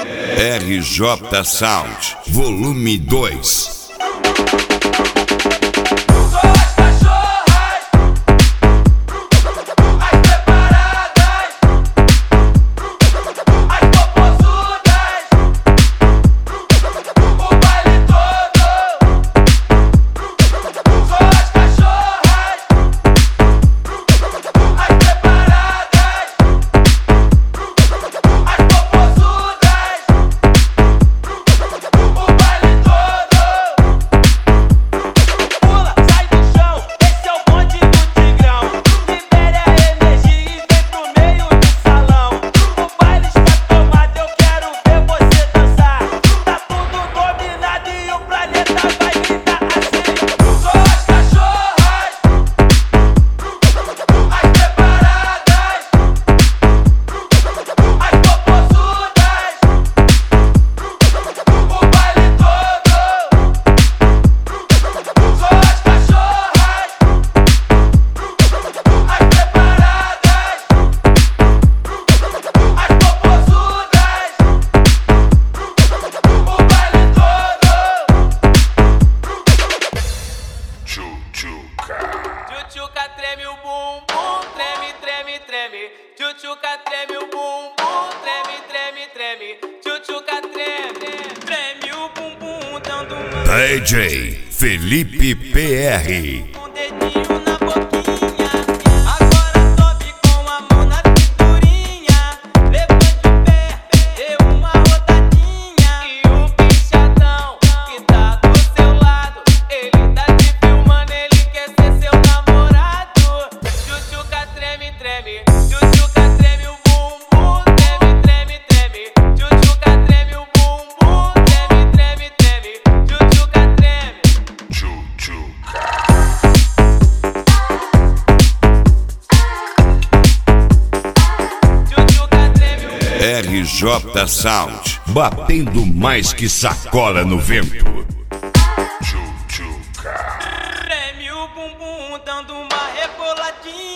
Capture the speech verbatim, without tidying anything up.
R J Sound, volume dois. Tchutchuca treme o bumbum, treme, treme, treme. Tchutchuca treme o bumbum, treme, treme, treme. Tchutchuca treme, treme o bumbum, dando uma... D J Felipe P R. Um dedinho na boquinha, agora sobe com a mão na cinturinha. Levante o pé, dê uma rodadinha. E o bichadão que tá do seu lado, ele tá te filmando, ele quer ser seu namorado. Tchutchuca treme, treme, tchutchuca treme o bumbum, treme, treme, treme. Tchutchuca treme o bumbum, treme, treme, treme. Tchutchuca treme. R J Sound, batendo mais que sacola no vento. Treme o bumbum, dando uma reboladinha.